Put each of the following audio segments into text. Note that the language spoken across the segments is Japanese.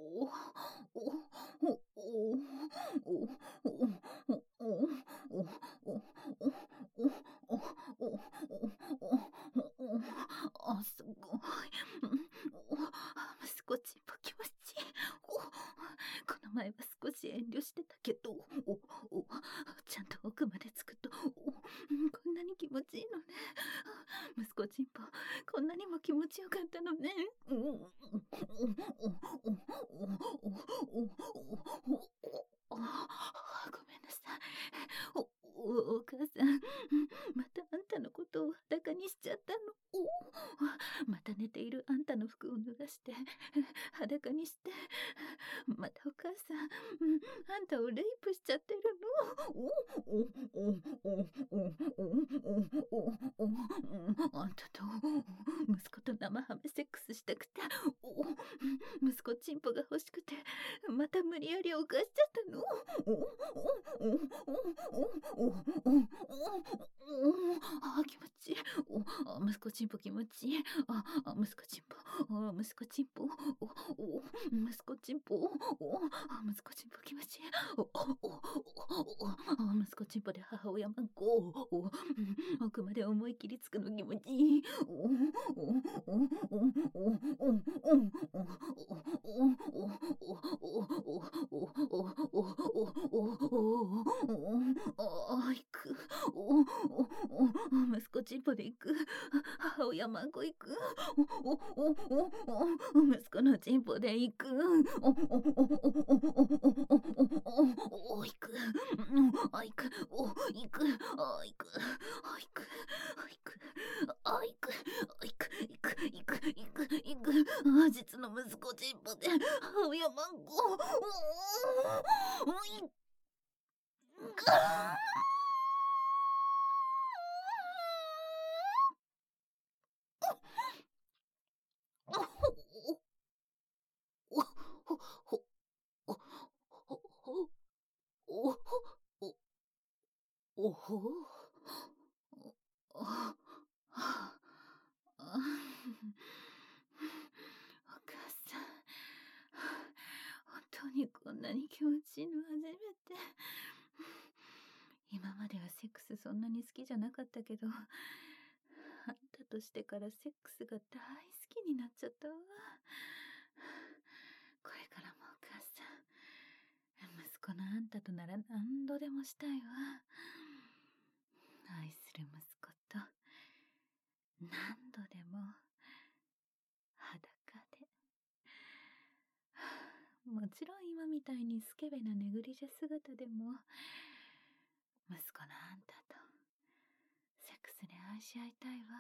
あ、すごい。息子ちんぽ気持ちいい。この前は少し遠慮してたけど、ちゃんと奥までつくと、こんなに気持ちいいのね。息子ちんぽ、こんなにも気持ちよかったのね。ごめんなさい。お母さん、またあんたのことを裸にしちゃったの。また寝ているあんたの服を脱がして裸にして、またお母さん、あんたをレイプしちゃってるの。あんたと息子と生ハメセックスしたくて、息子チンポが欲しくて、また無理やり犯しちゃったの。気持ちいい。息子チンポ気持ちいい。息子チンポ、息子チンポ、息子チンポ、息子チンポ気持ちいい。息子チンポで母親マンコ、奥まで思い切りつくの気持ちいい。行く。息子チンポで行く。母親マンコ行く。息子のチンポで行く。行く。行く。行く。行く。行く。実の息子チンポで母親マンコ。行く。おほあああお母さん、本当にこんなに気持ちいいの初めて。今まではセックスそんなに好きじゃなかったけど、あんたとしてからセックスが大好きになっちゃったわ。これからもお母さん、息子のあんたとなら何度でもしたいわ。愛する息子と何度でも裸で。もちろん今みたいにスケベなネグリジェ姿でも、息子のあんたとセックスで愛し合いたいわ。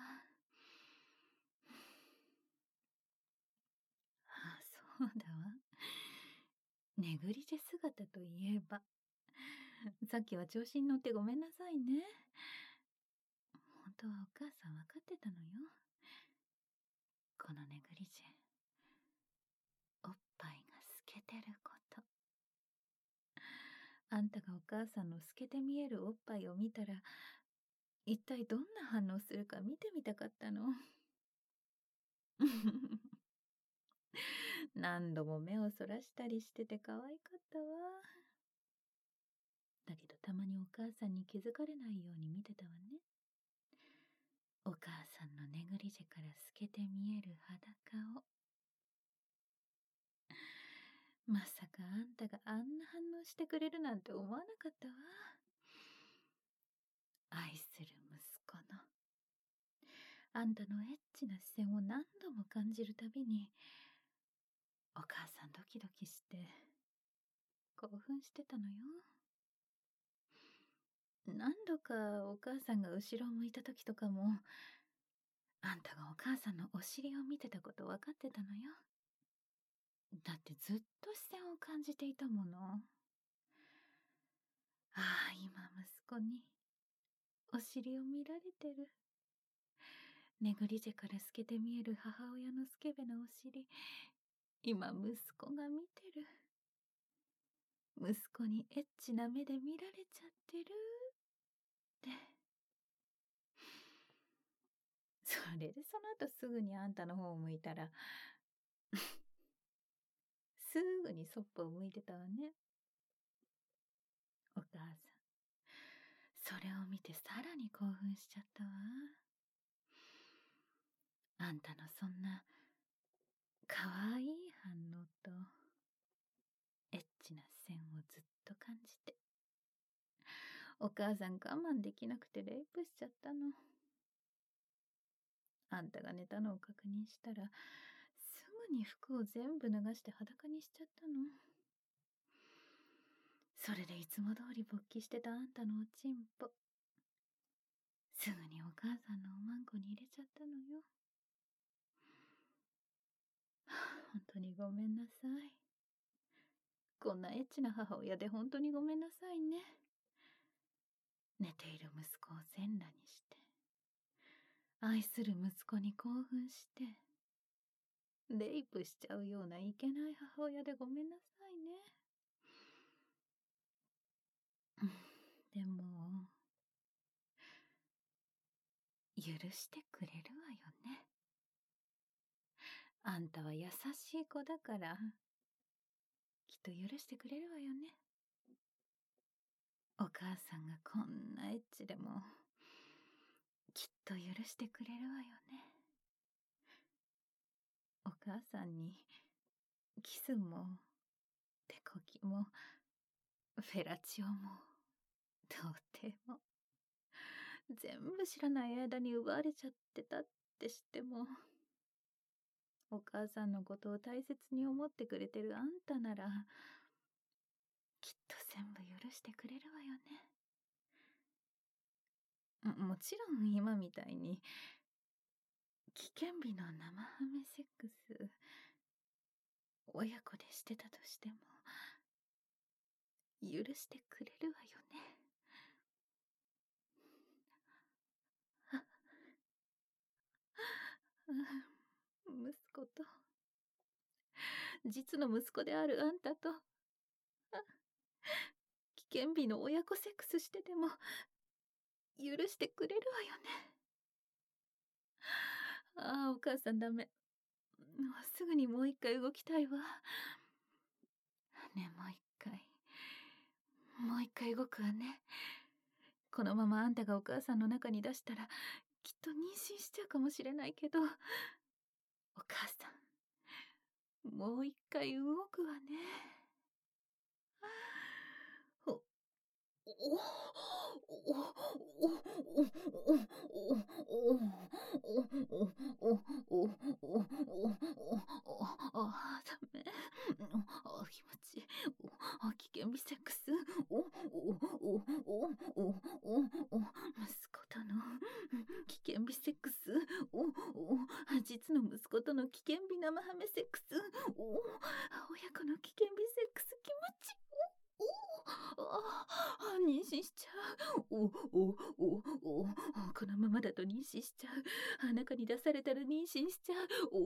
そうだわ。ネグリジェ姿といえば、さっきは調子に乗ってごめんなさいね。本当はお母さん分かってたのよ。このネグリジェ、おっぱいが透けてること。あんたがお母さんの透けて見えるおっぱいを見たら、一体どんな反応するか見てみたかったの。何度も目をそらしたりしてて可愛かったわ。だけどたまにお母さんに気づかれないように見てたわね。お母さんのネグリジェから透けて見える裸を。まさかあんたがあんな反応してくれるなんて思わなかったわ。愛する息子のあんたのエッチな視線を何度も感じるたびに、お母さんドキドキして興奮してたのよ。何度かお母さんが後ろを向いた時とかも、あんたがお母さんのお尻を見てたこと分かってたのよ。だってずっと視線を感じていたもの。ああ、今息子にお尻を見られてる。ネグリジェから透けて見える母親のスケベなお尻、今息子が見てる。息子にエッチな目で見られちゃってるって。それでその後すぐにあんたの方を向いたらすぐにそっぽを向いてたわね。お母さん、それを見てさらに興奮しちゃったわ。あんたのそんなかわいい反応とエッチな線をずっと感じて、お母さん我慢できなくてレイプしちゃったの。あんたが寝たのを確認したら、すぐに服を全部脱がして裸にしちゃったの。それでいつも通り勃起してたあんたのおちんぽ、すぐにお母さんのおまんこに入れちゃったのよ。本当にごめんなさい。こんなエッチな母親で本当にごめんなさいね。寝ている息子を全裸にして、愛する息子に興奮して、レイプしちゃうようないけない母親でごめんなさいね。でも、許してくれるわよね。あんたは優しい子だから、きっと許してくれるわよね。お母さんがこんなエッチでも、きっと許してくれるわよね。お母さんに、キスも、手こきも、フェラチオも、童貞も、全部知らない間に奪われちゃってたって知っても、お母さんのことを大切に思ってくれてるあんたなら、きっと全部許してくれるわよね。もちろん今みたいに、危険日の生ハメセックス、親子でしてたとしても、許してくれるわよね。息子と、実の息子であるあんたと、危険日の親子セックスしてても、許してくれるわよね。ああ、お母さんダメ。すぐにもう一回動きたいわ。ねえ、もう一回。もう一回動くわね。このままあんたがお母さんの中に出したら、きっと妊娠しちゃうかもしれないけど、お母さん、もう一回動くわね。お、お、あ、ダメ。あ、気持ちいい。危険日セックス。息子との危険日セックス。実の息子との危険日生ハメセックス。親子の危険日セックス気持ちいい。妊娠しちゃう。このままだと妊娠しちゃう。中に出されたら妊娠しちゃう。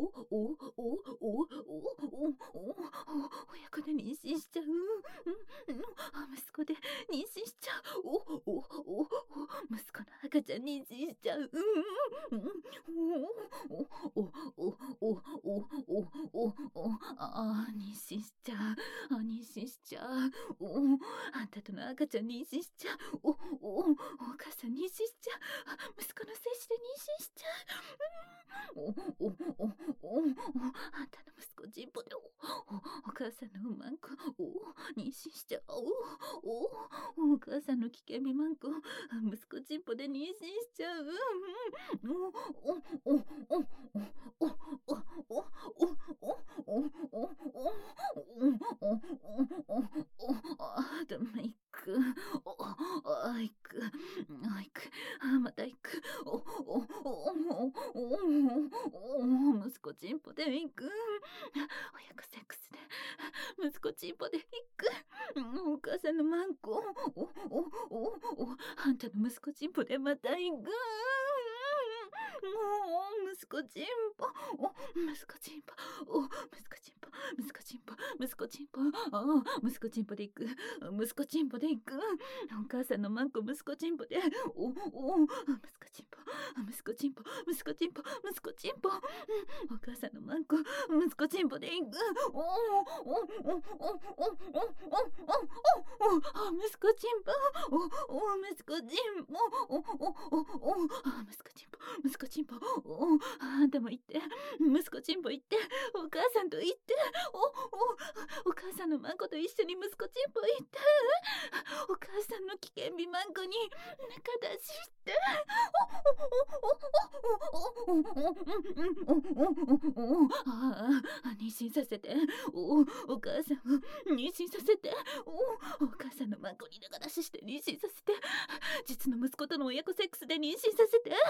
親子で妊娠しちゃう。息子で妊娠しちゃう。息子の赤ちゃん妊娠しちゃう。妊娠しちゃう。妊娠しちゃう。あんたとの赤ちゃん妊娠しちゃう。お母さん妊娠しちゃう。息子の精子で妊娠しちゃう。あんたの息子ジンポでお母さんのマンコ妊娠しちゃう。お母さんの危険未満子息子ジンポで妊娠しちゃう。ダメいく。いく。いく。またいく。息子チンポでいく。親子セックスで息子チンポでいく。お母さんのマンコ。あんたの息子チンポでまたいく。息子チンポ。息子チンポ。息子チンポ。息子チンポ。 息子チンポ、息子チンポで行く、息子チンポで行く、お母さんのマンコ息子チンポで、息子チンポ、息子チンポ、息子チンポ、息子チンポ、お母さんのマンコ息子チンポで行く、息子チンポ、息子チンポ、息子チンポ、息子チンポ、あんたも行って、息子チンポ行って、お母さんと行って、お母さんのマンコと一緒に息子チンポ行って、お母さんの危険美マンコに中出しして、妊娠させて、お母さんを妊娠させて、お母さんのマンコに中出しして妊娠させて、実の息子との親子セックスで妊娠させて、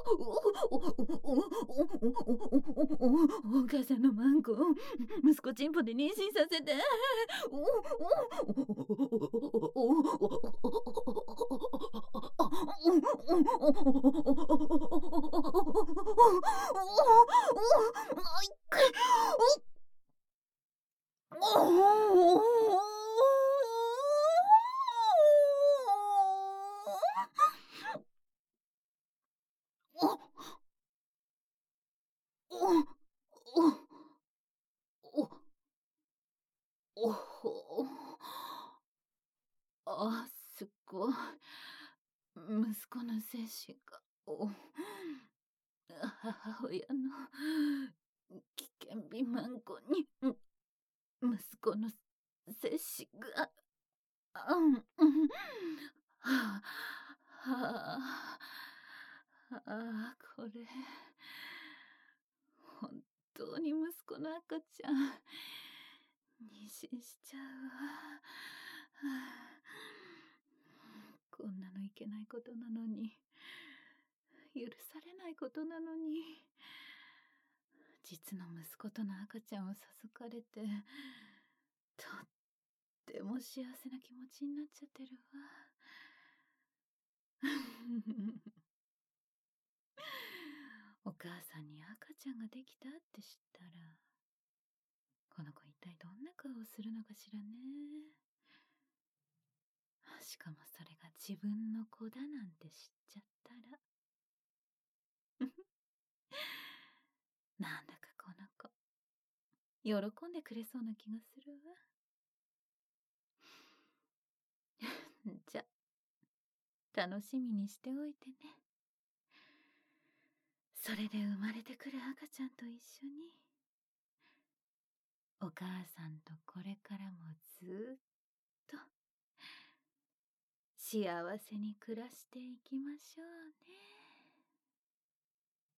お母さんのマンコを息子チンポで妊娠させて、すっごい。息子の精子が、母親の危険美マンコに、息子の精子が、はこれ、本当に息子の赤ちゃん、妊娠しちゃうわ。こんなのいけないことなのに、許されないことなのに、実の息子との赤ちゃんを授かれて、とっても幸せな気持ちになっちゃってるわ。お母さんに赤ちゃんができたって知ったら、この子一体どんな顔をするのかしらね。しかもそれが自分の子だなんて知っちゃったら。なんだかこの子、喜んでくれそうな気がするわ。じゃ、楽しみにしておいてね。それで生まれてくる赤ちゃんと一緒に、お母さんとこれからもずーっと幸せに暮らしていきましょうね。